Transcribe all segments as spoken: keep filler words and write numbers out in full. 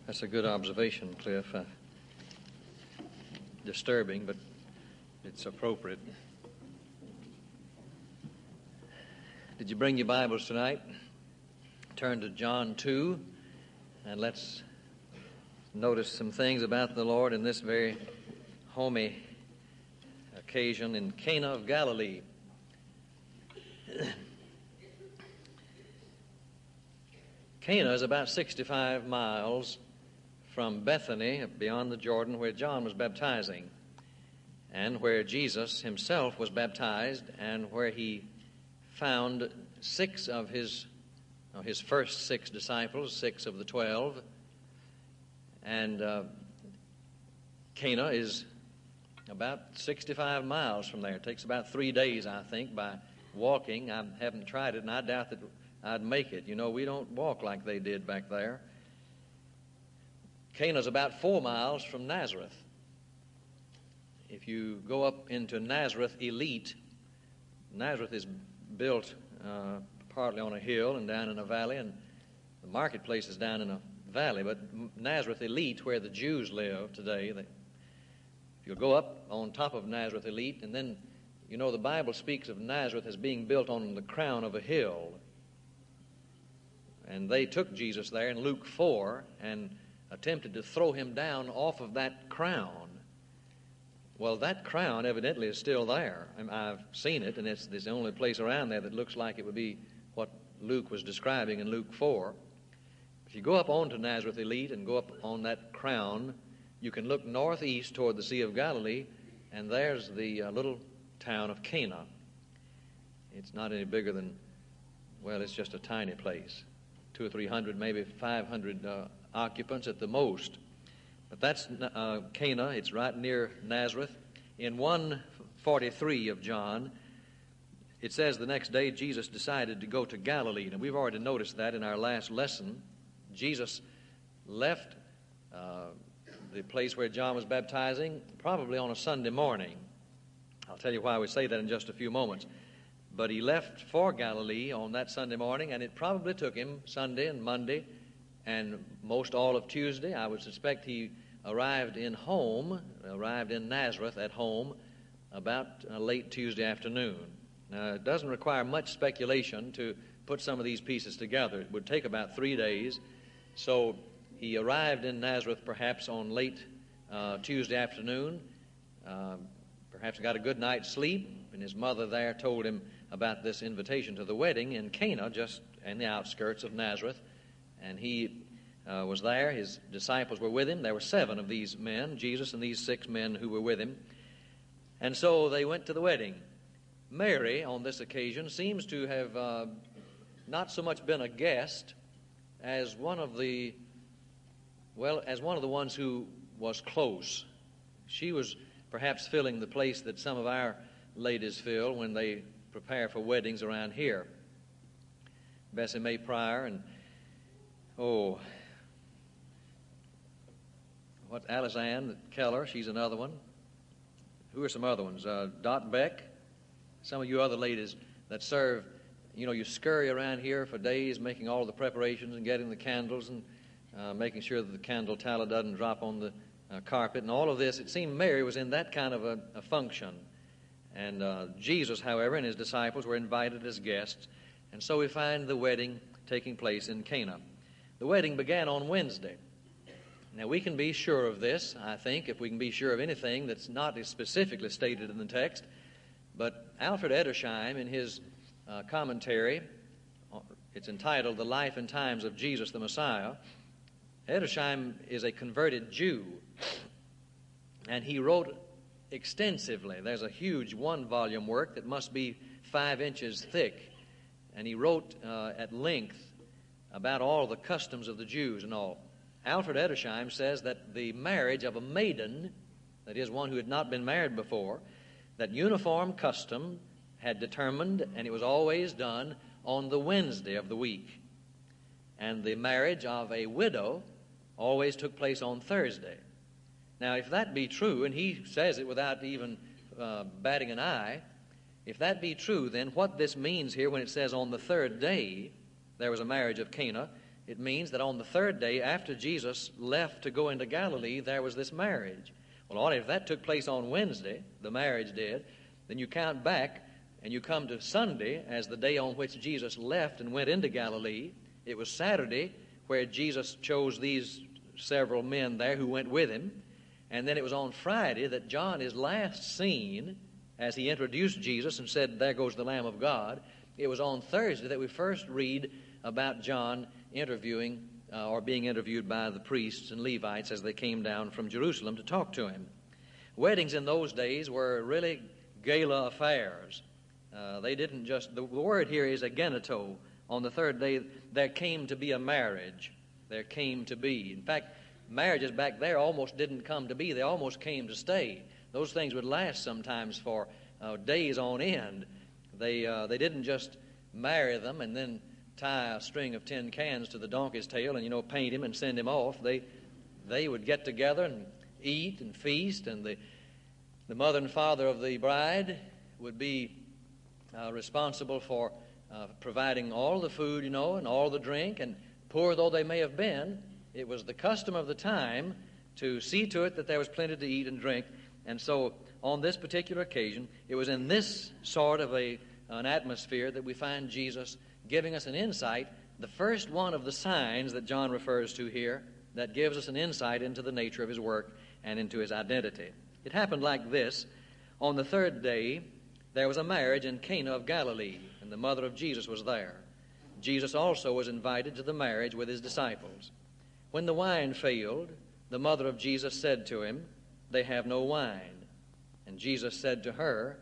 That's a good observation, Cliff. Uh, disturbing, but it's appropriate. Did you bring your Bibles tonight? Turn to John two, and let's notice some things about the Lord in this very homey occasion in Cana of Galilee. Cana is about sixty-five miles from Bethany, beyond the Jordan, where John was baptizing, and where Jesus himself was baptized, and where he found six of his, uh, his first six disciples, six of the twelve. And uh, Cana is about sixty-five miles from there. It takes about three days, I think, by walking. I haven't tried it, and I doubt that I'd make it. You know, we don't walk like they did back there. Cana's about four miles from Nazareth. If you go up into Nazareth Elite, Nazareth is built uh, partly on a hill and down in a valley, and the marketplace is down in a valley. But Nazareth Elite, where the Jews live today, they, if you'll go up on top of Nazareth Elite, and then, you know, the Bible speaks of Nazareth as being built on the crown of a hill. And they took Jesus there in Luke four and attempted to throw him down off of that crown. Well, that crown evidently is still there. I've seen it, and it's, it's the only place around there that looks like it would be what Luke was describing in Luke four. If you go up onto Nazareth Elite and go up on that crown, you can look northeast toward the Sea of Galilee, and there's the uh, little town of Cana. It's not any bigger than, well, it's just a tiny place. Two or three hundred, maybe five hundred uh, occupants at the most. But that's uh, Cana. It's right near Nazareth. In one forty-three of John, it says the next day Jesus decided to go to Galilee. And we've already noticed that in our last lesson. Jesus left uh, the place where John was baptizing probably on a Sunday morning. I'll tell you why we say that in just a few moments. But he left for Galilee on that Sunday morning, and it probably took him Sunday and Monday and most all of Tuesday. I would suspect he arrived in home, arrived in Nazareth at home about uh, late Tuesday afternoon. Now, it doesn't require much speculation to put some of these pieces together. It would take about three days. So he arrived in Nazareth perhaps on late uh, Tuesday afternoon, uh, perhaps got a good night's sleep, and his mother there told him about this invitation to the wedding in Cana, just in the outskirts of Nazareth. And he uh, was there. His disciples were with him. There were seven of these men, Jesus and these six men who were with him. And so they went to the wedding. Mary, on this occasion, seems to have uh, not so much been a guest as one of the, well, as one of the ones who was close. She was perhaps filling the place that some of our ladies fill when they prepare for weddings around here. Bessie Mae Pryor and, oh, what, Alice Ann Keller, she's another one. Who are some other ones? Uh, Dot Beck, some of you other ladies that serve, you know, you scurry around here for days making all the preparations and getting the candles and uh, making sure that the candle tallow doesn't drop on the uh, carpet and all of this. It seemed Mary was in that kind of a, a function. And uh, Jesus, however, and his disciples were invited as guests. And so we find the wedding taking place in Cana. The wedding began on Wednesday. Now, we can be sure of this, I think, if we can be sure of anything that's not specifically stated in the text. But Alfred Edersheim, in his uh, commentary, it's entitled The Life and Times of Jesus the Messiah. Edersheim is a converted Jew, and he wrote extensively. There's a huge one-volume work that must be five inches thick, and he wrote uh, at length about all the customs of the Jews and all. Alfred Edersheim says that the marriage of a maiden, that is, one who had not been married before, that uniform custom had determined, and it was always done on the Wednesday of the week. And the marriage of a widow always took place on Thursday. Now, if that be true, and he says it without even uh, batting an eye, if that be true, then what this means here when it says on the third day there was a marriage of Cana, It means that on the third day after Jesus left to go into Galilee, there was this marriage. Well, all right, if that took place on Wednesday, the marriage did, then you count back and you come to Sunday as the day on which Jesus left and went into Galilee. It was Saturday where Jesus chose these several men there who went with him. And then it was on Friday that John is last seen as he introduced Jesus and said, "There goes the Lamb of God." It was on Thursday that we first read about John interviewing uh, or being interviewed by the priests and Levites as they came down from Jerusalem to talk to him. Weddings in those days were really gala affairs. Uh, they didn't just, the, the word here is ageneto. On the third day, there came to be a marriage. There came to be. In fact, marriages back there almost didn't come to be. They almost came to stay. Those things would last sometimes for uh, days on end. They, uh, they didn't just marry them and then tie a string of tin cans to the donkey's tail and, you know, paint him and send him off. They, they would get together and eat and feast, and the, the mother and father of the bride would be uh, responsible for uh, providing all the food, you know, and all the drink, and poor though they may have been, it was the custom of the time to see to it that there was plenty to eat and drink. And so on this particular occasion, it was in this sort of a, an atmosphere that we find Jesus giving us an insight, the first one of the signs that John refers to here, that gives us an insight into the nature of his work and into his identity. It happened like this. On the third day, there was a marriage in Cana of Galilee, and the mother of Jesus was there. Jesus also was invited to the marriage with his disciples. When the wine failed, the mother of Jesus said to him, "They have no wine." And Jesus said to her,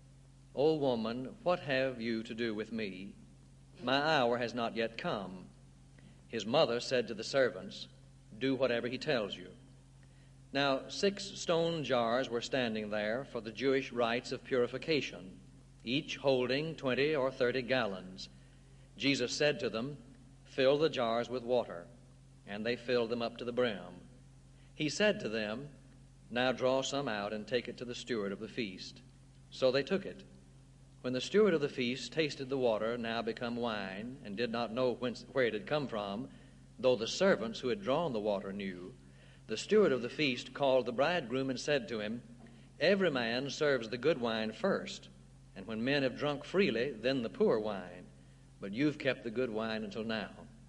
"O woman, what have you to do with me? My hour has not yet come." His mother said to the servants, "Do whatever he tells you." Now six stone jars were standing there for the Jewish rites of purification, each holding twenty or thirty gallons. Jesus said to them, "Fill the jars with water." And they filled them up to the brim. He said to them, "Now draw some out and take it to the steward of the feast." So they took it. When the steward of the feast tasted the water, now become wine, and did not know whence, where it had come from, though the servants who had drawn the water knew, the steward of the feast called the bridegroom and said to him, "Every man serves the good wine first, and when men have drunk freely, then the poor wine. But you've kept the good wine until now."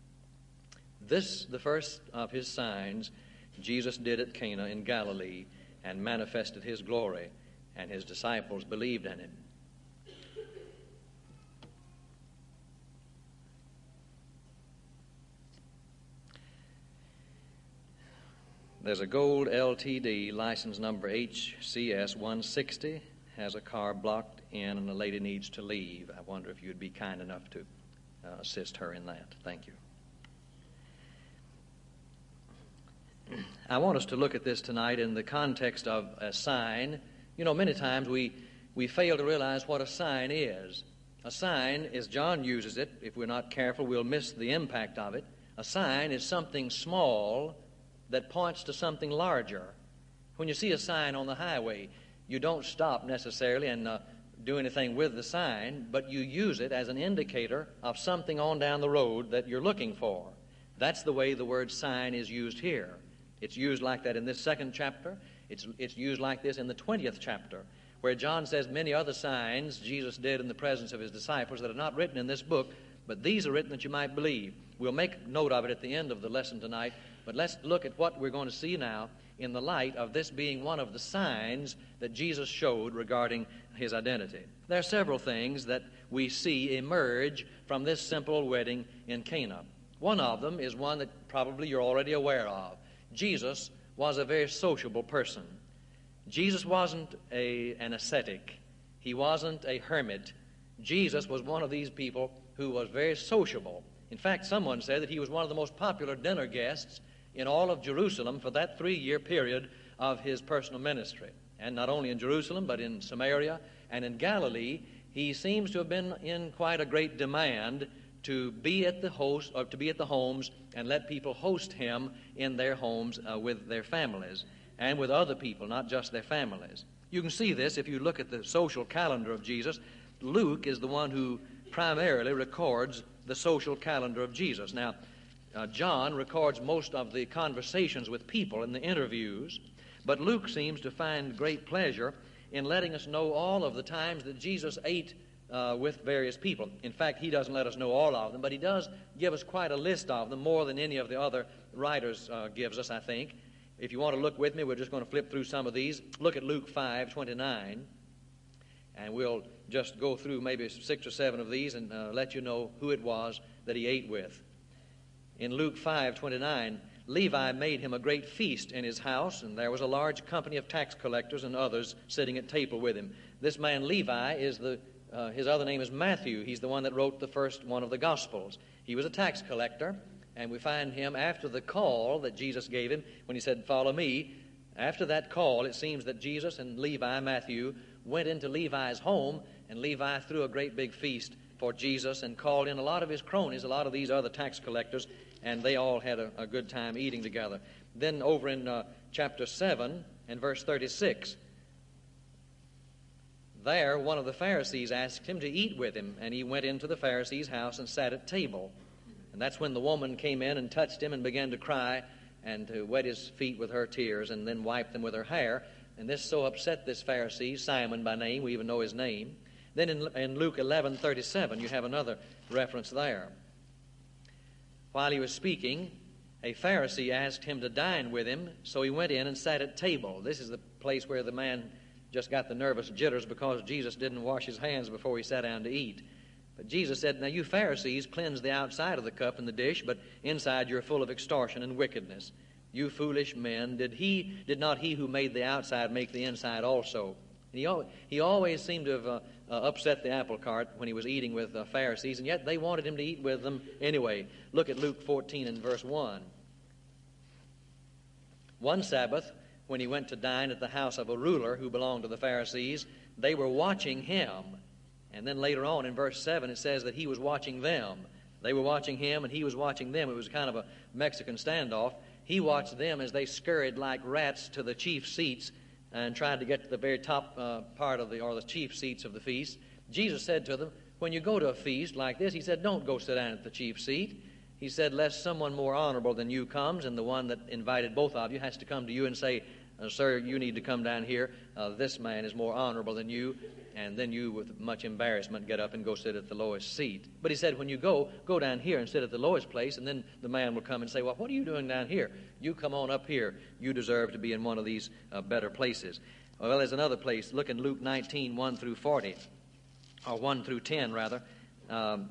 This, the first of his signs, Jesus did at Cana in Galilee and manifested his glory, and his disciples believed in him. There's a gold L T D, license number H C S one sixty, has a car blocked in and the lady needs to leave. I wonder if you'd be kind enough to uh, assist her in that. Thank you. I want us to look at this tonight in the context of a sign. You know, many times we, we fail to realize what a sign is. A sign, as John uses it, if we're not careful, we'll miss the impact of it. A sign is something small that points to something larger. When you see a sign on the highway, you don't stop necessarily and uh, do anything with the sign, but you use it as an indicator of something on down the road that you're looking for. That's the way the word sign is used here. It's used like that in this second chapter. It's, it's used like this in the twentieth chapter, where John says many other signs Jesus did in the presence of his disciples that are not written in this book, but these are written that you might believe. We'll make note of it at the end of the lesson tonight, but let's look at what we're going to see now in the light of this being one of the signs that Jesus showed regarding his identity. There are several things that we see emerge from this simple wedding in Cana. One of them is one that probably you're already aware of. Jesus was a very sociable person. Jesus wasn't a, an ascetic. He wasn't a hermit. Jesus was one of these people who was very sociable. In fact, someone said that he was one of the most popular dinner guests in all of Jerusalem for that three-year period of his personal ministry. And not only in Jerusalem, but in Samaria and in Galilee, he seems to have been in quite a great demand to be at the host, or to be at the homes and let people host him in their homes uh, with their families and with other people, not just their families. You can see this if you look at the social calendar of Jesus. Luke is the one who primarily records the social calendar of Jesus. Now, Uh, John records most of the conversations with people and the interviews, but Luke seems to find great pleasure in letting us know all of the times that Jesus ate uh, with various people. In fact, he doesn't let us know all of them, but he does give us quite a list of them, more than any of the other writers uh, gives us, I think. If you want to look with me, we're just going to flip through some of these. Look at Luke five twenty-nine, and we'll just go through maybe six or seven of these and uh, let you know who it was that he ate with. In Luke five twenty-nine, Levi made him a great feast in his house, and there was a large company of tax collectors and others sitting at table with him. This man Levi is the, uh, his other name is Matthew. He's the one that wrote the first one of the Gospels. He was a tax collector, and we find him after the call that Jesus gave him when he said, "Follow me." After that call, it seems that Jesus and Levi, Matthew, went into Levi's home, and Levi threw a great big feast for Jesus and called in a lot of his cronies, a lot of these other tax collectors, and they all had a, a good time eating together. Then over in uh, chapter seven and verse thirty-six, there one of the Pharisees asked him to eat with him, and he went into the Pharisee's house and sat at table. And that's when the woman came in and touched him and began to cry and to wet his feet with her tears and then wipe them with her hair. And this so upset this Pharisee, Simon by name, we even know his name. Then in, in Luke eleven thirty-seven, you have another reference there. While he was speaking, a Pharisee asked him to dine with him, so he went in and sat at table. This is the place where the man just got the nervous jitters because Jesus didn't wash his hands before he sat down to eat. But Jesus said, "Now you Pharisees cleanse the outside of the cup and the dish, but inside you're full of extortion and wickedness. You foolish men, did he, did not he who made the outside make the inside also?" And he, al- he always seemed to have uh, uh, upset the apple cart when he was eating with uh, Pharisees, and yet they wanted him to eat with them anyway. Look at Luke fourteen and verse one. One Sabbath, when he went to dine at the house of a ruler who belonged to the Pharisees, they were watching him. And then later on in verse seven, it says that he was watching them. They were watching him, and he was watching them. It was kind of a Mexican standoff. He watched them as they scurried like rats to the chief seats and tried to get to the very top uh, part of the, or the chief seats of the feast. Jesus said to them, when you go to a feast like this, he said, don't go sit down at the chief seat. He said, lest someone more honorable than you comes, and the one that invited both of you has to come to you and say, uh, sir, you need to come down here. Uh, this man is more honorable than you. And then you, with much embarrassment, get up and go sit at the lowest seat. But he said, when you go, go down here and sit at the lowest place, and then the man will come and say, well, what are you doing down here? You come on up here. You deserve to be in one of these uh, better places. Well, there's another place. Look in Luke nineteen, one through forty, or one through ten, rather. Um,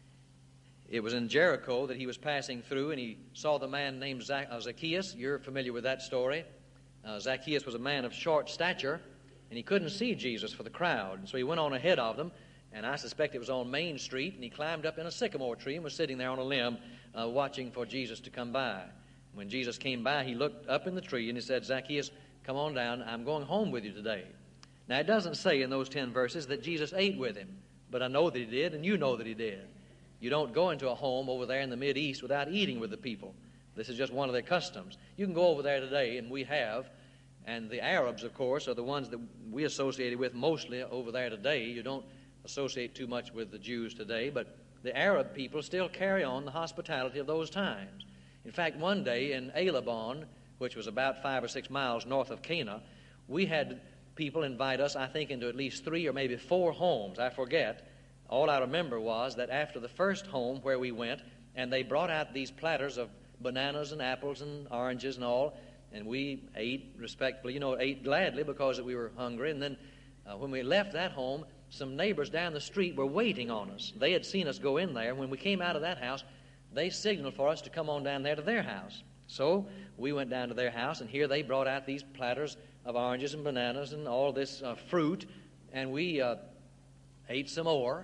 it was in Jericho that he was passing through, and he saw the man named Zacchaeus. You're familiar with that story. Uh, Zacchaeus was a man of short stature, and he couldn't see Jesus for the crowd. So he went on ahead of them, and I suspect it was on Main Street, and he climbed up in a sycamore tree and was sitting there on a limb uh, watching for Jesus to come by. When Jesus came by, he looked up in the tree and he said, Zacchaeus, come on down. I'm going home with you today. Now, it doesn't say in those ten verses that Jesus ate with him, but I know that he did, and you know that he did. You don't go into a home over there in the Mideast without eating with the people. This is just one of their customs. You can go over there today, and we have. And the Arabs, of course, are the ones that we associated with mostly over there today. You don't associate too much with the Jews today, but the Arab people still carry on the hospitality of those times. In fact, one day in Alabon, which was about five or six miles north of Cana, we had people invite us, I think, into at least three or maybe four homes. I forget. All I remember was that after the first home where we went, and they brought out these platters of bananas and apples and oranges and all, and we ate respectfully, you know, ate gladly because we were hungry. And then uh, when we left that home, some neighbors down the street were waiting on us. They had seen us go in there. When we came out of that house, they signaled for us to come on down there to their house. So we went down to their house, and here they brought out these platters of oranges and bananas and all this uh, fruit, and we uh, ate some more.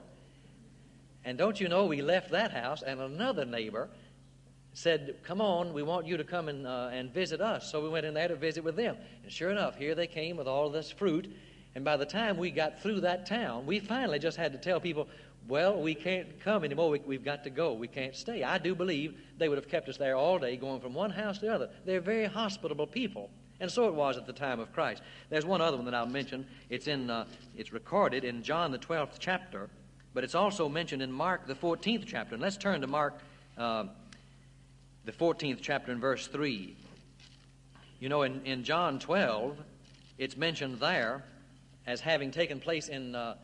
And don't you know, we left that house, and another neighbor said, come on, we want you to come and, uh, and visit us. So we went in there to visit with them. And sure enough, here they came with all this fruit. And by the time we got through that town, we finally just had to tell people, well, we can't come anymore. We, we've got to go. We can't stay. I do believe they would have kept us there all day going from one house to the other. They're very hospitable people. And so it was at the time of Christ. There's one other one that I'll mention. It's, in, uh, it's recorded in John the twelfth chapter, but it's also mentioned in Mark the fourteenth chapter. And let's turn to Mark uh, the fourteenth chapter and verse three. You know, in, in John twelve, it's mentioned there as having taken place in, uh,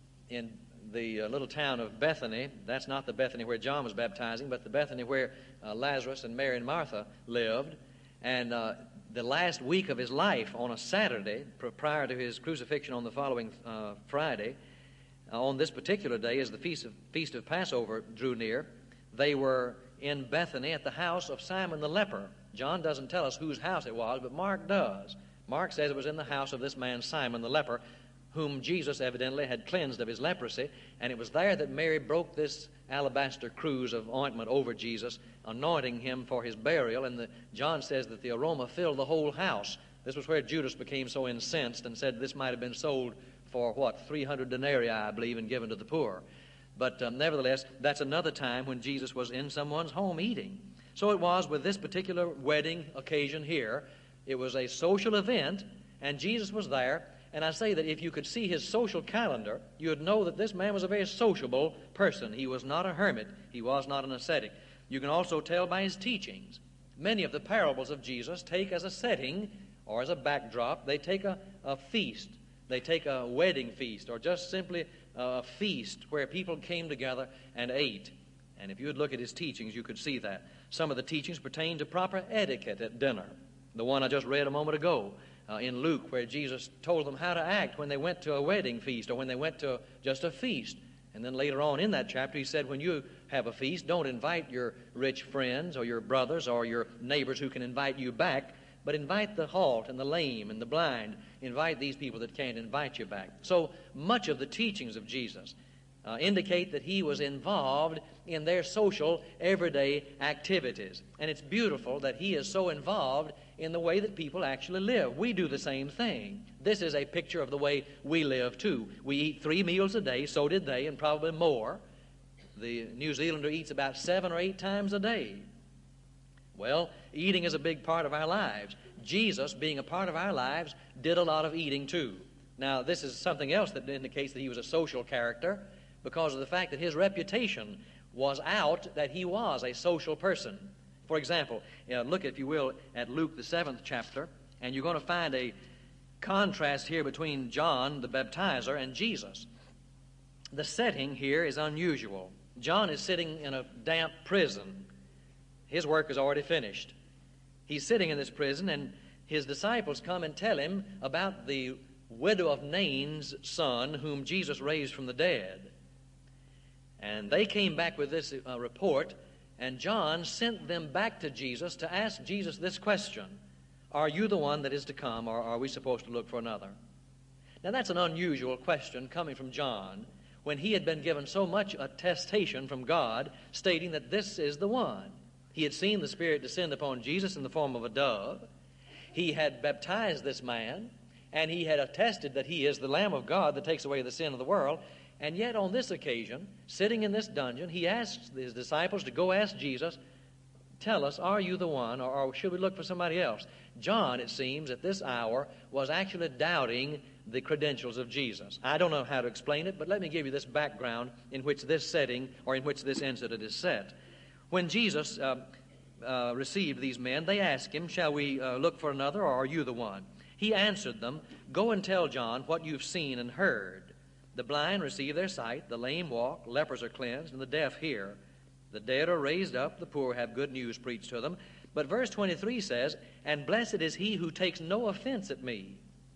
in the uh, little town of Bethany. That's not the Bethany where John was baptizing, but the Bethany where uh, Lazarus and Mary and Martha lived. And uh, the last week of his life, on a Saturday, pr- prior to his crucifixion on the following uh, Friday, uh, on this particular day, as the feast of, feast of Passover drew near, they were in Bethany at the house of Simon the leper. John doesn't tell us whose house it was, but Mark does. Mark says it was in the house of this man Simon the leper, whom Jesus evidently had cleansed of his leprosy, and it was there that Mary broke this alabaster cruse of ointment over Jesus, anointing him for his burial, and the, John says that the aroma filled the whole house. This was where Judas became so incensed and said this might have been sold for, what, three hundred denarii, I believe, and given to the poor. But um, nevertheless, that's another time when Jesus was in someone's home eating. So it was with this particular wedding occasion here. It was a social event, and Jesus was there. And I say that if you could see his social calendar, you would know that this man was a very sociable person. He was not a hermit. He was not an ascetic. You can also tell by his teachings. Many of the parables of Jesus take as a setting or as a backdrop, they take a, a feast. They take a wedding feast or just simply a feast where people came together and ate. And if you would look at his teachings, you could see that. Some of the teachings pertain to proper etiquette at dinner. The one I just read a moment ago. Uh, in Luke, where Jesus told them how to act when they went to a wedding feast or when they went to just a feast. And then later on in that chapter, he said, when you have a feast, don't invite your rich friends or your brothers or your neighbors who can invite you back, but invite the halt and the lame and the blind. Invite these people that can't invite you back. So much of the teachings of Jesus uh, indicate that he was involved in their social, everyday activities. And it's beautiful that he is so involved in the way that people actually live. We do the same thing. This is a picture of the way we live, too. We eat three meals a day, so did they, and probably more. The New Zealander eats about seven or eight times a day. Well, eating is a big part of our lives. Jesus, being a part of our lives, did a lot of eating, too. Now, this is something else that indicates that he was a social character because of the fact that his reputation was out that he was a social person. For example, you know, look, if you will, at Luke, the seventh chapter, and you're going to find a contrast here between John, the baptizer, and Jesus. The setting here is unusual. John is sitting in a damp prison. His work is already finished. He's sitting in this prison, and his disciples come and tell him about the widow of Nain's son, whom Jesus raised from the dead. And they came back with this uh, report. And John sent them back to Jesus to ask Jesus this question: are you the one that is to come, or are we supposed to look for another? Now, that's an unusual question coming from John when he had been given so much attestation from God stating that this is the one. He had seen the Spirit descend upon Jesus in the form of a dove. He had baptized this man, and he had attested that he is the Lamb of God that takes away the sin of the world. And yet on this occasion, sitting in this dungeon, he asks his disciples to go ask Jesus, tell us, are you the one, or, or should we look for somebody else? John, it seems, at this hour was actually doubting the credentials of Jesus. I don't know how to explain it, but let me give you this background in which this setting or in which this incident is set. When Jesus uh, uh, received these men, they asked him, shall we uh, look for another, or are you the one? He answered them, go and tell John what you've seen and heard. The blind receive their sight, the lame walk, lepers are cleansed, and the deaf hear. The dead are raised up, the poor have good news preached to them. But verse twenty-three says, and blessed is he who takes no offense at me.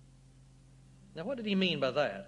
Now, what did he mean by that?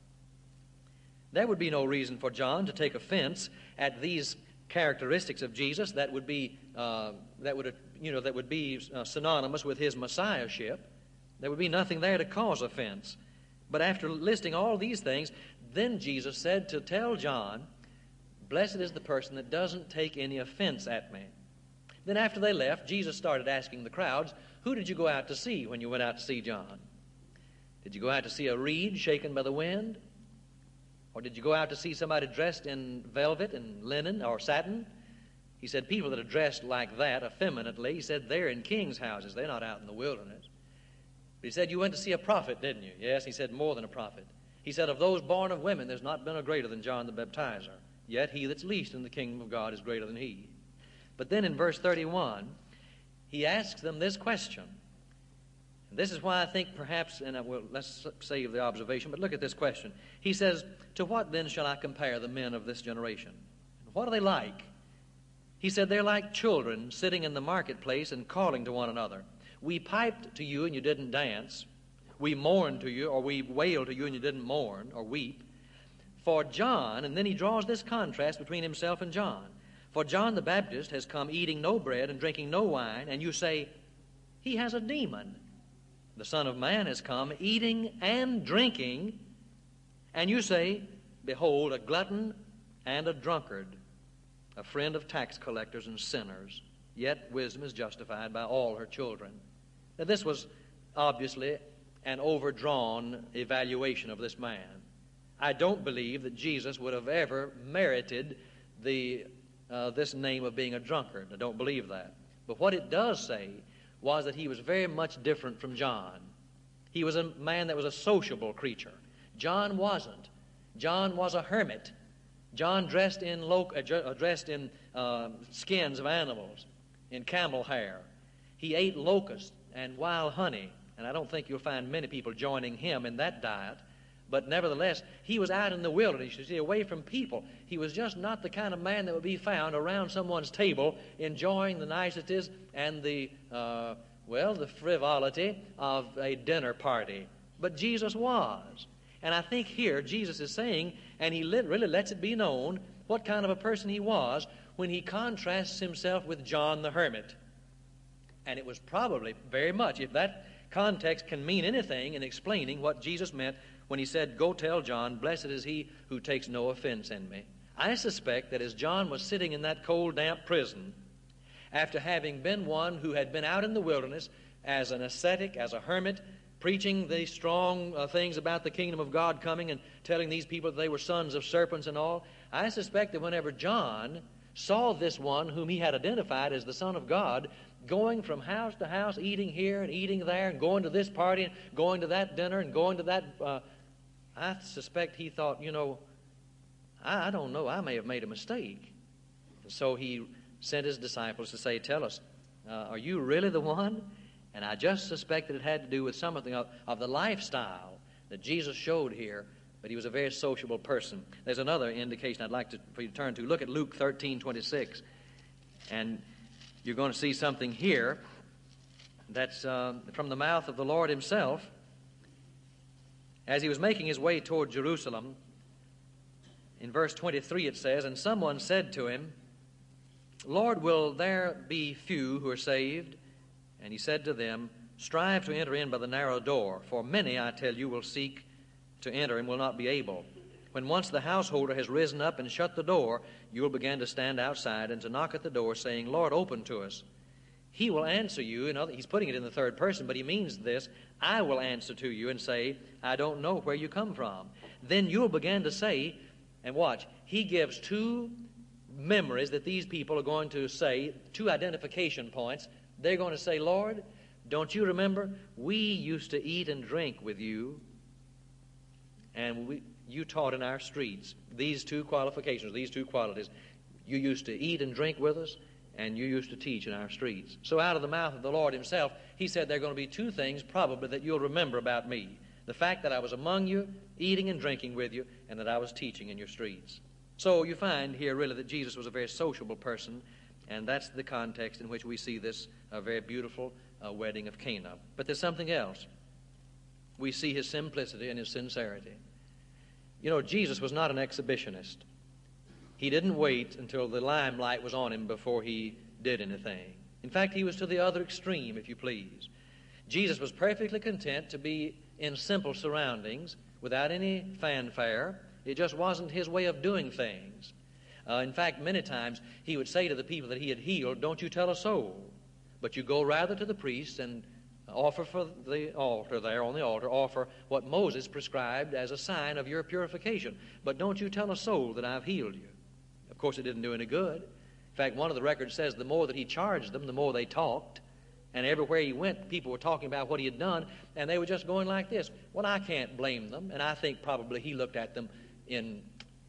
There would be no reason for John to take offense at these characteristics of Jesus that would be, uh, that would, you know, that would be uh, synonymous with his messiahship. There would be nothing there to cause offense. But after listing all these things, then Jesus said to tell John, blessed is the person that doesn't take any offense at me. Then after they left, Jesus started asking the crowds, who did you go out to see when you went out to see John? Did you go out to see a reed shaken by the wind? Or did you go out to see somebody dressed in velvet and linen or satin? He said, people that are dressed like that, effeminately, he said, they're in kings' houses. They're not out in the wilderness. But he said, you went to see a prophet, didn't you? Yes, he said, more than a prophet. He said, of those born of women, there's not been a greater than John the Baptizer. Yet he that's least in the kingdom of God is greater than he. But then in verse thirty-one, he asks them this question. And this is why I think perhaps, and I will, let's save the observation, but look at this question. He says, "To what then shall I compare the men of this generation? What are they like?" He said, "They're like children sitting in the marketplace and calling to one another. We piped to you and you didn't dance. We mourned to you, or we wailed to you and you didn't mourn or weep. For John," and then he draws this contrast between himself and John. "For John the Baptist has come eating no bread and drinking no wine, and you say, he has a demon. The Son of Man has come eating and drinking, and you say, behold, a glutton and a drunkard, a friend of tax collectors and sinners. Yet wisdom is justified by all her children." Now, this was obviously an overdrawn evaluation of this man. I don't believe that Jesus would have ever merited the uh, this name of being a drunkard. I don't believe that. But what it does say was that he was very much different from John. He was a man that was a sociable creature. John wasn't. John was a hermit. John dressed in lo- uh, dressed in uh, skins of animals, in camel hair. He ate locusts and wild honey, and I don't think you'll find many people joining him in that diet. But nevertheless, he was out in the wilderness, you see, away from people. He was just not the kind of man that would be found around someone's table enjoying the niceties and the, uh, well, the frivolity of a dinner party. But Jesus was. And I think here Jesus is saying, and he really lets it be known what kind of a person he was when he contrasts himself with John the hermit. And it was probably very much, if that context can mean anything in explaining what Jesus meant when he said, "Go tell John, blessed is he who takes no offense in me." I suspect that as John was sitting in that cold, damp prison, after having been one who had been out in the wilderness as an ascetic, as a hermit, preaching these strong uh, things about the kingdom of God coming and telling these people that they were sons of serpents and all, I suspect that whenever John saw this one whom he had identified as the Son of God going from house to house, eating here and eating there, and going to this party and going to that dinner and going to that, uh, I suspect he thought, you know, I, I don't know, I may have made a mistake. And so he sent his disciples to say, "Tell us, uh, are you really the one?" And I just suspect that it had to do with something of, of the lifestyle that Jesus showed here, but he was a very sociable person. There's another indication I'd like to, for you to turn to. Look at Luke thirteen twenty-six. And you're going to see something here that's uh, from the mouth of the Lord himself. As he was making his way toward Jerusalem, in verse twenty-three it says, "And someone said to him, Lord, will there be few who are saved? And he said to them, Strive to enter in by the narrow door, for many, I tell you, will seek to enter and will not be able. When once the householder has risen up and shut the door, you will begin to stand outside and to knock at the door, saying, Lord, open to us. He will answer you." In other, he's putting it in the third person, but he means this: "I will answer to you and say, I don't know where you come from." Then you'll begin to say, and watch, he gives two memories that these people are going to say, two identification points. They're going to say, "Lord, don't you remember? We used to eat and drink with you, and we, you taught in our streets." These two qualifications, these two qualities. You used to eat and drink with us, and you used to teach in our streets. So out of the mouth of the Lord himself, he said there are going to be two things probably that you'll remember about me. The fact that I was among you, eating and drinking with you, and that I was teaching in your streets. So you find here really that Jesus was a very sociable person, and that's the context in which we see this uh, very beautiful uh, wedding of Cana. But there's something else. We see his simplicity and his sincerity. You know, Jesus was not an exhibitionist. He didn't wait until the limelight was on him before he did anything. In fact, he was to the other extreme, if you please. Jesus was perfectly content to be in simple surroundings without any fanfare. It just wasn't his way of doing things. Uh, in fact, many times he would say to the people that he had healed, "Don't you tell a soul, but you go rather to the priest and offer for the altar there, on the altar, offer what Moses prescribed as a sign of your purification. But don't you tell a soul that I've healed you." Of course, it didn't do any good. In fact, one of the records says the more that he charged them, the more they talked. And everywhere he went, people were talking about what he had done, and they were just going like this. Well, I can't blame them, and I think probably he looked at them in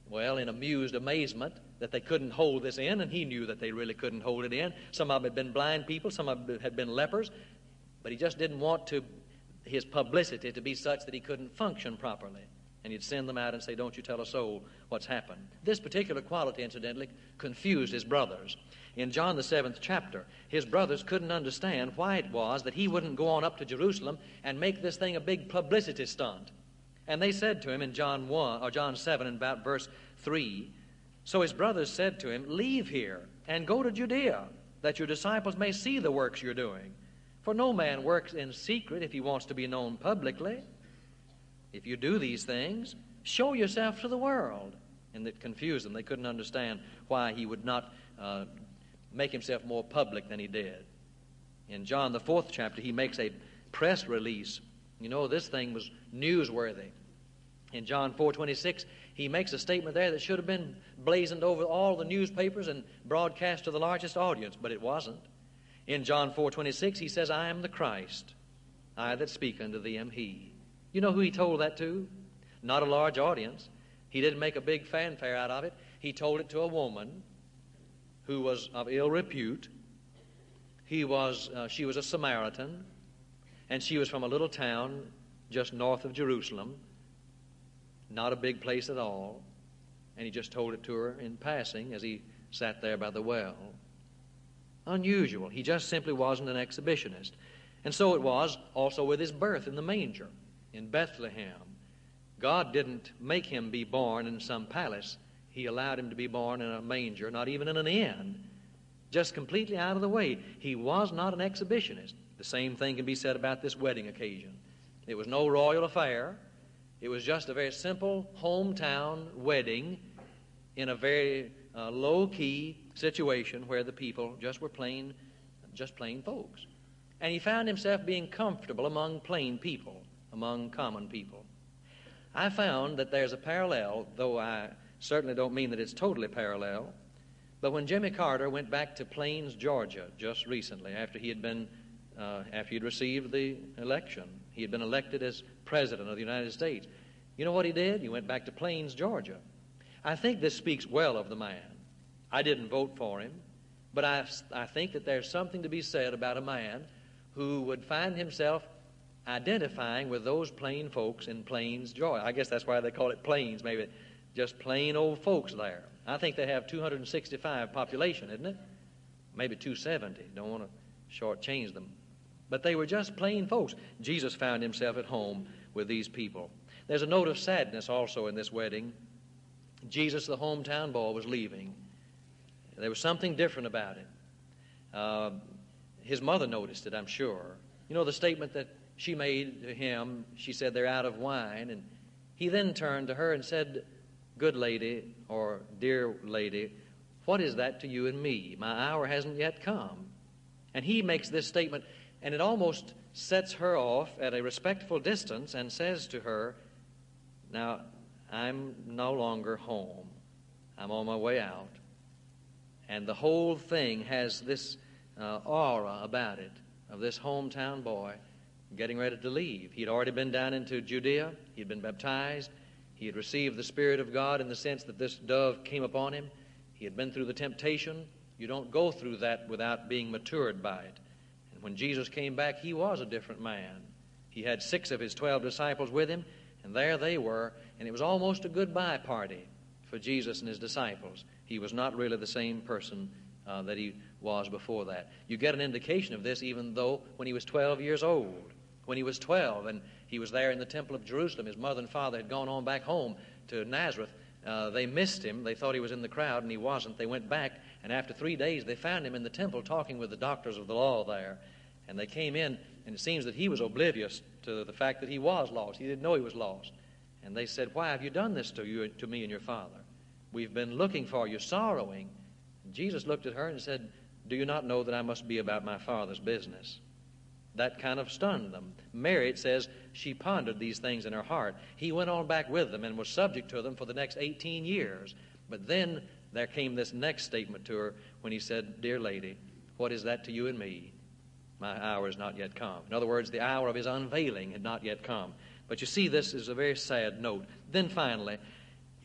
well, in amused amazement that they couldn't hold this in, and he knew that they really couldn't hold it in. Some of them had been blind people, some of them had been lepers, but he just didn't want to his publicity to be such that he couldn't function properly. And he'd send them out and say, don't you tell a soul what's happened. This particular quality, incidentally, confused his brothers. In John the seventh chapter, his brothers couldn't understand why it was that he wouldn't go on up to Jerusalem and make this thing a big publicity stunt. And they said to him in John one or John seven, in about verse three, so his brothers said to him, leave here and go to Judea, that your disciples may see the works you're doing. For no man works in secret if he wants to be known publicly. If you do these things, show yourself to the world. And it confused them. They couldn't understand why he would not uh, make himself more public than he did. In John the fourth chapter, he makes a press release. You know, this thing was newsworthy. In John four twenty-six, he makes a statement there that should have been blazoned over all the newspapers and broadcast to the largest audience, but it wasn't. In John four twenty-six, he says, I am the Christ. I that speak unto thee am he. You know who he told that to? Not a large audience. He didn't make a big fanfare out of it. He told it to a woman who was of ill repute. He was, uh, she was a Samaritan, and she was from a little town just north of Jerusalem, not a big place at all. And he just told it to her in passing as he sat there by the well. Unusual. He just simply wasn't an exhibitionist. And so it was also with his birth in the manger in Bethlehem. God didn't make him be born in some palace. He allowed him to be born in a manger, not even in an inn, just completely out of the way. He was not an exhibitionist. The same thing can be said about this wedding occasion. It was no royal affair. It was just a very simple hometown wedding in a very uh, low-key situation where the people just were plain, just plain folks. And he found himself being comfortable among plain people, among common people. I found that there's a parallel, though I certainly don't mean that it's totally parallel, but when Jimmy Carter went back to Plains, Georgia, just recently, after he had been, uh, after he had received the election, he had been elected as President of the United States. You know what he did? He went back to Plains, Georgia. I think this speaks well of the man. I didn't vote for him, but I, I think that there's something to be said about a man who would find himself identifying with those plain folks in Plains, Georgia. I guess that's why they call it Plains, maybe just plain old folks there. I think they have two hundred sixty-five population, isn't it? Maybe two hundred seventy. Don't want to shortchange them. But they were just plain folks. Jesus found himself at home with these people. There's a note of sadness also in this wedding. Jesus, the hometown boy, was leaving. There was something different about it. Uh, his mother noticed it, I'm sure. You know the statement that she made to him, she said, they're out of wine. And he then turned to her and said, good lady, or dear lady, what is that to you and me? My hour hasn't yet come. And he makes this statement, and it almost sets her off at a respectful distance and says to her, now, I'm no longer home. I'm on my way out. And the whole thing has this uh, aura about it, of this hometown boy getting ready to leave. He'd already been down into Judea. He'd been baptized. He had received the Spirit of God in the sense that this dove came upon him. He had been through the temptation. You don't go through that without being matured by it. And when Jesus came back, he was a different man. He had six of his twelve disciples with him, and there they were, and it was almost a goodbye party for Jesus and his disciples. He was not really the same person uh, that he was before that. You get an indication of this even though when he was twelve years old. When he was twelve and he was there in the temple of Jerusalem, his mother and father had gone on back home to Nazareth. Uh, they missed him. They thought he was in the crowd, and he wasn't. They went back, and after three days they found him in the temple talking with the doctors of the law there. And they came in, and it seems that he was oblivious to the fact that he was lost. He didn't know he was lost. And they said, why have you done this to you, to me and your father? We've been looking for you, sorrowing. And Jesus looked at her and said, do you not know that I must be about my Father's business? That kind of stunned them. Mary, it says, she pondered these things in her heart. He went on back with them and was subject to them for the next eighteen years. But then there came this next statement to her when he said, dear lady, what is that to you and me? My hour has not yet come. In other words, the hour of his unveiling had not yet come. But you see, this is a very sad note. Then finally,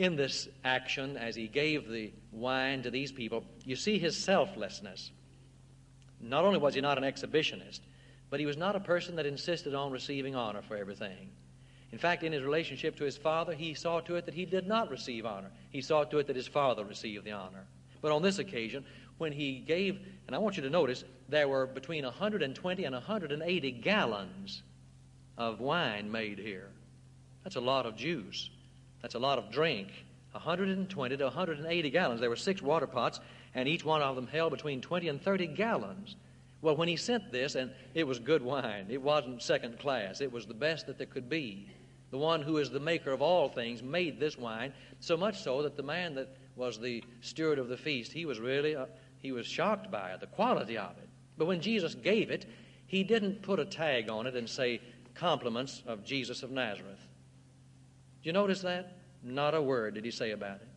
in this action, as he gave the wine to these people, you see his selflessness. Not only was he not an exhibitionist, but he was not a person that insisted on receiving honor for everything. In fact, in his relationship to his Father, he saw to it that he did not receive honor. He saw to it that his Father received the honor. But on this occasion, when he gave, and I want you to notice, there were between one hundred twenty and one hundred eighty gallons of wine made here. That's a lot of juice. That's a lot of drink. one hundred twenty to one hundred eighty gallons. There were six water pots, and each one of them held between twenty and thirty gallons. Well, when he sent this, and it was good wine. It wasn't second class. It was the best that there could be. The one who is the maker of all things made this wine, so much so that the man that was the steward of the feast, he was really, uh, he was shocked by it, the quality of it. But when Jesus gave it, he didn't put a tag on it and say, compliments of Jesus of Nazareth. Did you notice that? Not a word did he say about it.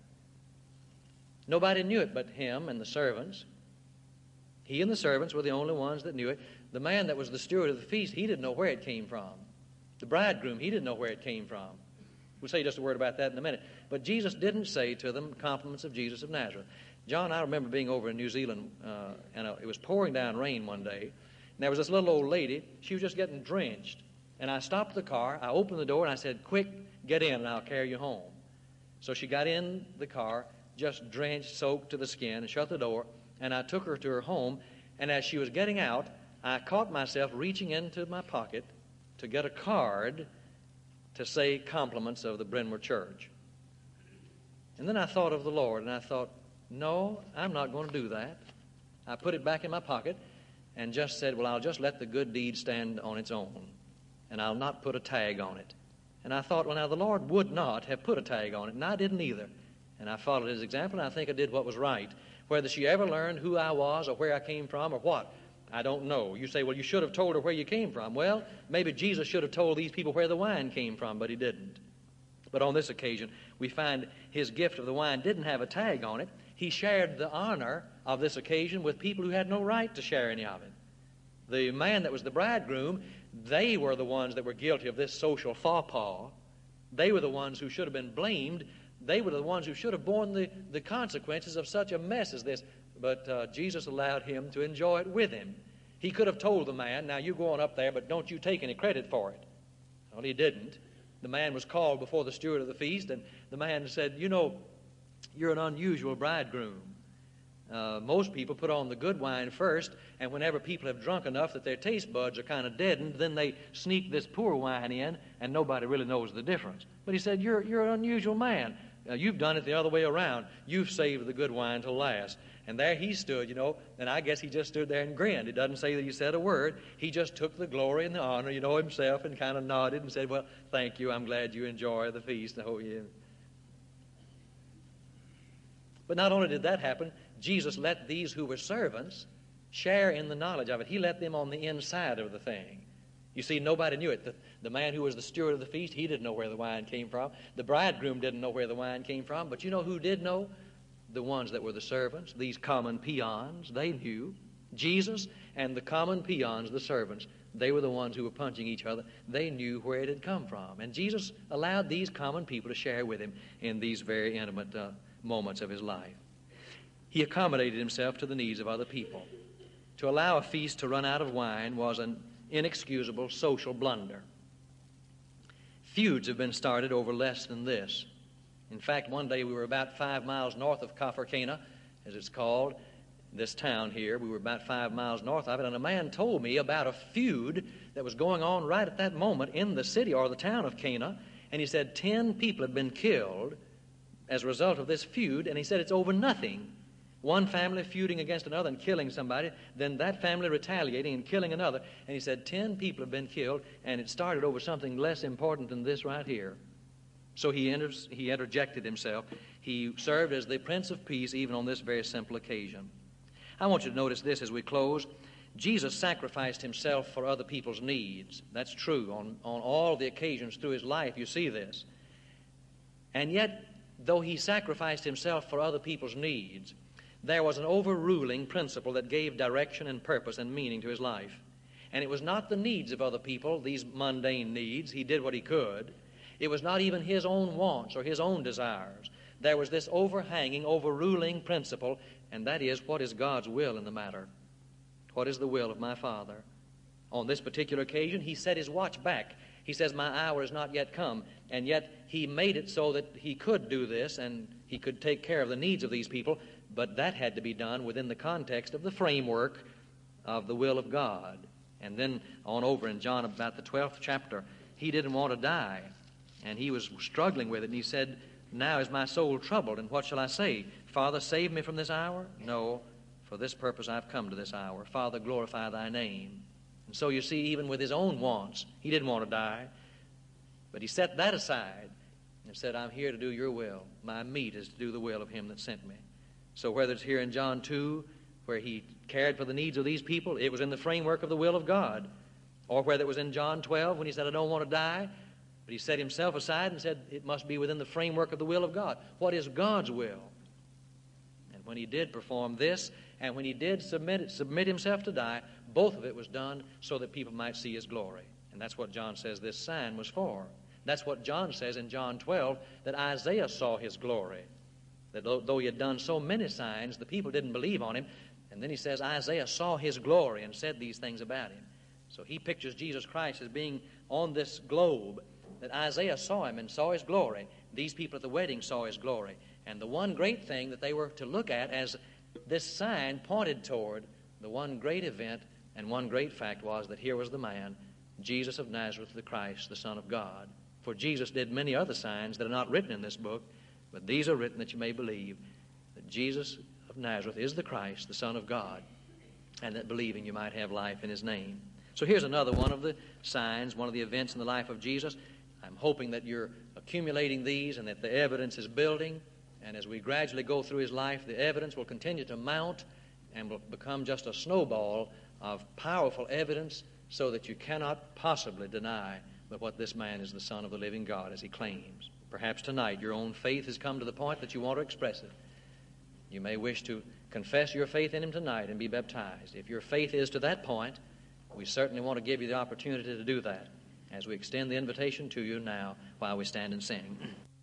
Nobody knew it but him and the servants. He and the servants were the only ones that knew it. The man that was the steward of the feast, he didn't know where it came from. The bridegroom, he didn't know where it came from. We'll say just a word about that in a minute. But Jesus didn't say to them compliments of Jesus of Nazareth. John, I remember being over in New Zealand, uh, and uh, it was pouring down rain one day. And there was this little old lady. She was just getting drenched. And I stopped the car. I opened the door, and I said, quick, get in, and I'll carry you home. So she got in the car, just drenched, soaked to the skin, and shut the door. And I took her to her home. And as she was getting out, I caught myself reaching into my pocket to get a card to say compliments of the Brentwood Church. And then I thought of the Lord, and I thought, no, I'm not going to do that. I put it back in my pocket and just said, well, I'll just let the good deed stand on its own, and I'll not put a tag on it. And I thought, well, now the Lord would not have put a tag on it, and I didn't either. And I followed his example, and I think I did what was right. Whether she ever learned who I was or where I came from or what, I don't know. You say, well, you should have told her where you came from. Well, maybe Jesus should have told these people where the wine came from, but he didn't. But on this occasion, we find his gift of the wine didn't have a tag on it. He shared the honor of this occasion with people who had no right to share any of it. The man that was the bridegroom, they were the ones that were guilty of this social faux pas. They were the ones who should have been blamed. They were the ones who should have borne the, the consequences of such a mess as this. But uh, Jesus allowed him to enjoy it with him. He could have told the man, now you go on up there, but don't you take any credit for it. Well, he didn't. The man was called before the steward of the feast, and the man said, you know, you're an unusual bridegroom. Uh, most people put on the good wine first, and whenever people have drunk enough that their taste buds are kind of deadened, then they sneak this poor wine in, and nobody really knows the difference. But he said, you're, you're an unusual man. Uh, you've done it the other way around. You've saved the good wine till last. And there he stood, you know, and I guess he just stood there and grinned. It doesn't say that he said a word. He just took the glory and the honor, you know, himself, and kind of nodded and said, well, thank you. I'm glad you enjoy the feast. Oh, yeah. But not only did that happen, Jesus let these who were servants share in the knowledge of it. He let them on the inside of the thing. You see, nobody knew it. The, the man who was the steward of the feast, he didn't know where the wine came from. The bridegroom didn't know where the wine came from. But you know who did know? The ones that were the servants, these common peons, they knew. Jesus and the common peons, the servants, they were the ones who were punching each other. They knew where it had come from. And Jesus allowed these common people to share with him in these very intimate uh, moments of his life. He accommodated himself to the needs of other people. To allow a feast to run out of wine was an inexcusable social blunder. Feuds have been started over less than this. In fact, one day we were about five miles north of Coffricana, as it's called, this town here. We were about five miles north of it, and a man told me about a feud that was going on right at that moment in the city or the town of Cana, and he said ten people had been killed as a result of this feud, and he said it's over nothing. One family feuding against another and killing somebody, then that family retaliating and killing another, and he said ten people have been killed, and it started over something less important than this right here. So he, enters, he interjected himself. He served as the Prince of Peace even on this very simple occasion. I want you to notice this as we close. Jesus sacrificed himself for other people's needs. That's true. On, on all the occasions through his life, you see this. And yet, though he sacrificed himself for other people's needs, there was an overruling principle that gave direction and purpose and meaning to his life. And it was not the needs of other people, these mundane needs. He did what he could. It was not even his own wants or his own desires, there was this overhanging, overruling principle, and that is, what is God's will in the matter? What is the will of my Father? On this particular occasion, he set his watch back. He says, my hour is not yet come. And yet he made it so that he could do this and he could take care of the needs of these people, but that had to be done within the context of the framework of the will of God. And then on over in John about the twelfth chapter, he didn't want to die, and he was struggling with it, and he said, now is my soul troubled, and what shall I say? Father, save me from this hour? No, for this purpose I've come to this hour. Father, glorify thy name. And so you see, even with his own wants, he didn't want to die, but he set that aside and said, I'm here to do your will. My meat is to do the will of him that sent me. So whether it's here in John two, where he cared for the needs of these people, it was in the framework of the will of God. Or whether it was in John twelve when he said, I don't want to die, but he set himself aside and said it must be within the framework of the will of God. What is God's will? And when he did perform this, and when he did submit, it, submit himself to die, both of it was done so that people might see his glory. And that's what John says this sign was for. That's what John says in John twelve, that Isaiah saw his glory. That though he had done so many signs, the people didn't believe on him. And then he says Isaiah saw his glory and said these things about him. So he pictures Jesus Christ as being on this globe, that Isaiah saw him and saw his glory. These people at the wedding saw his glory. And the one great thing that they were to look at as this sign pointed toward, the one great event and one great fact was that here was the man, Jesus of Nazareth, the Christ, the Son of God. For Jesus did many other signs that are not written in this book, but these are written that you may believe that Jesus of Nazareth is the Christ, the Son of God, and that believing you might have life in his name. So here's another one of the signs, one of the events in the life of Jesus. I'm hoping that you're accumulating these and that the evidence is building. And as we gradually go through his life, the evidence will continue to mount and will become just a snowball of powerful evidence so that you cannot possibly deny that what this man is the Son of the living God as he claims. Perhaps tonight your own faith has come to the point that you want to express it. You may wish to confess your faith in him tonight and be baptized. If your faith is to that point, we certainly want to give you the opportunity to do that as we extend the invitation to you now while we stand and sing.